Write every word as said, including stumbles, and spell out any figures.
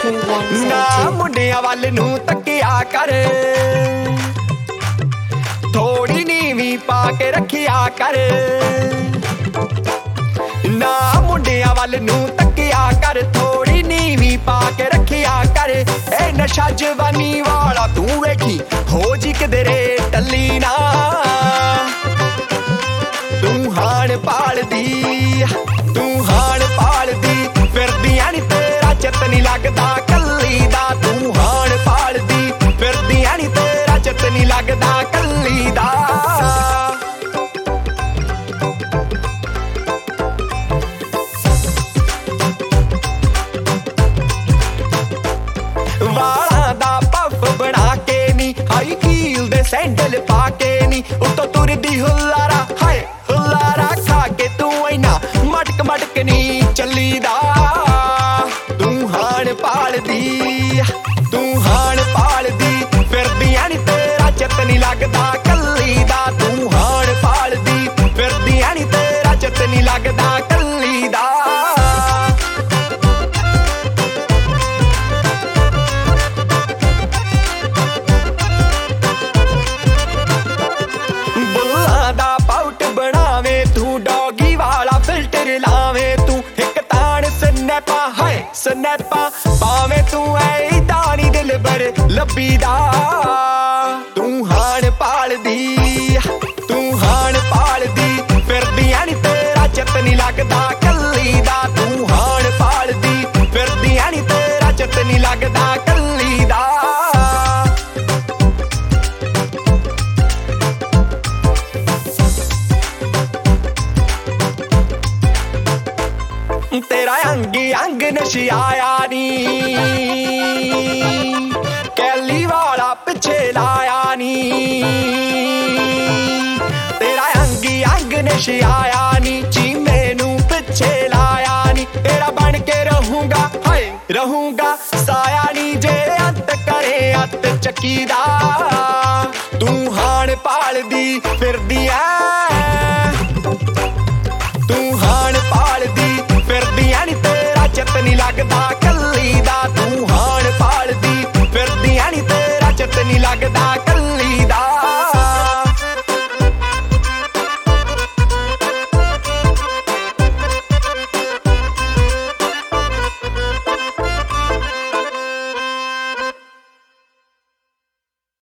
two one ਨਾ seven two. ਮੁੰਡਿਆਂ ਵੱਲ ਨੂੰ ਤੱਕਿਆ ਕਰ, ਥੋੜੀ ਨੀਵੀਂ ਪਾ ਕੇ ਰੱਖਿਆ ਕਰ। ਨਾ ਮੁੰਡਿਆਂ ਵੱਲ ਨੂੰ ਤੱਕਿਆ ਕਰ, ਥੋੜੀ ਨੀਵੀਂ ਪਾ ਕੇ ਰੱਖਿਆ ਕਰ। ਇਹ ਨਸ਼ਾ ਜਵਾਨੀ ਵਾਲਾ ਤੂੰ ਵੇਖੀ ਹੋ ਜੀ ਕਿਧਰੇ ਟੱਲੀ ਨਾ। ਤੂੰ ਹਾਣ ਪਾਲਦੀ, ਤੂੰ ਹਾਣ ਪਾਲਦੀ, ਫਿਰਦੀਆਂ ਨੀ ਤੇਰਾ ਚਿੱਤ ਨੀ ਲੱਗਦਾ ਕੱਲੀ ਦਾ। ਤੂੰ ਹਾਣ ਪਾਲਦੀ, ਫਿਰਦੀਆਂ ਨੀ ਤੇਰਾ ਚਿੱਤ ਨੀ ਲੱਗਦਾ ਕੱਲੀ ਦਾ। ਵਾਲਾਂ ਦਾ ਪੱਫ ਬਣਾ ਕੇ ਨੀ, ਹਾਈ ਹੀਲ ਦੇ ਸੈਂਡਲ ਪਾ ਕੇ ਨੀ, ਉੱਤੋਂ ਤੁਰਦੀ ਹੁਲਾਰਾ ਹਾਏ ਹੁਲਾਰਾ ਖਾ ਕੇ। ਤੂੰ ਇੰਨਾ ਮਟਕ ਮਟਕ ਨੀ ਚੱਲੀਦਾ। ਤੂੰ ਹਾਣ ਪਾਲਦੀ, ਤੂੰ ਹਾਣ ਪਾਲਦੀ, ਫਿਰਦੀਆਂ ਨੀ ਤੇਰਾ ਚਿੱਤ ਨੀ ਲੱਗਦਾ ਕੱਲੀ ਦਾ। ਤੂੰ ਹਾਣ ਪਾਲਦੀ, ਫਿਰਦੀਆਂ ਨੀ ਤੇਰਾ ਚਿੱਤ ਨੀ ਲੱਗਦਾ ਕੱਲੀ ਦਾ। ਬੁੱਲਾਂ ਦਾ ਪਾਊਟ ਬਣਾਵੇ ਤੂੰ, ਡੌਗੀ ਵਾਲਾ ਫਿਲਟਰ ਲਾਵੇ ਤੂੰ, ਇੱਕ ਤਾਣ ਸਨੈਪਾ ਹਾਏ ਸਨੈਪਾ ਪਾਵੇਂ ਤੂੰ। ਐਦਾਂ ਨੀ ਦਿਲਬਰ ਲੱਭੀਦਾ। ਤੂੰ ਹਾਣ ਪਾਲਦੀ, ਤੂੰ ਹਾਣ ਪਾਲਦੀ, ਫਿਰਦੀਆਂ ਨੀ ਤੇਰਾ ਚਿੱਤ ਨੀ ਲੱਗਦਾ ਕੱਲੀ ਦਾ। ਤੂੰ ਹਾਣ ਪਾਲਦੀ, ਫਿਰਦੀਆਂ ਨੀ ਤੇਰਾ ਚਿੱਤ ਨੀ ਲੱਗਦਾ ਕੱਲੀ ਦਾ। ਤੇਰਾ ਅੰਗ ਅੰਗ ਨਸ਼ਿਆਇਆ ਨੀ, ਕੈਲੀ ਵਾਲਾ ਪਿੱਛੇ ਲਾਇਆ ਨੀ। ਤੇਰਾ ਅੰਗ ਅੰਗ ਨਸ਼ਿਆਇਆ ਨੀ, ਚੀਮੇ ਨੂੰ ਪਿੱਛੇ ਲਾਇਆ ਨੀ। ਤੇਰਾ ਬਣ ਕੇ ਰਹੂੰਗਾ ਹਾਏ ਰਹੂੰਗਾ ਸਾਇਆ ਨੀ, ਜੇ ਅੰਤ ਕਰੇ ਅੱਤ ਚੱਕੀ ਦਾ। ਤੂੰ ਹਾਣ ਪਾਲਦੀ ਫਿਰਦੀ ਐ, ਤੂੰ ਹਾਣ ਪਾਲਦੀ, ਫਿਰਦੀਆਂ ਨੀ ਤੇਰਾ ਚਿੱਤ ਨੀ ਲੱਗਦਾ ਕੱਲੀ ਦਾ। ਤੂੰ ਹਾਣ ਪਾਲਦੀ, ਫਿਰਦੀਆਂ ਨੀ ਤੇਰਾ ਚਿੱਤ ਨੀ ਲੱਗਦਾ ਕੱਲੀ ਦਾ।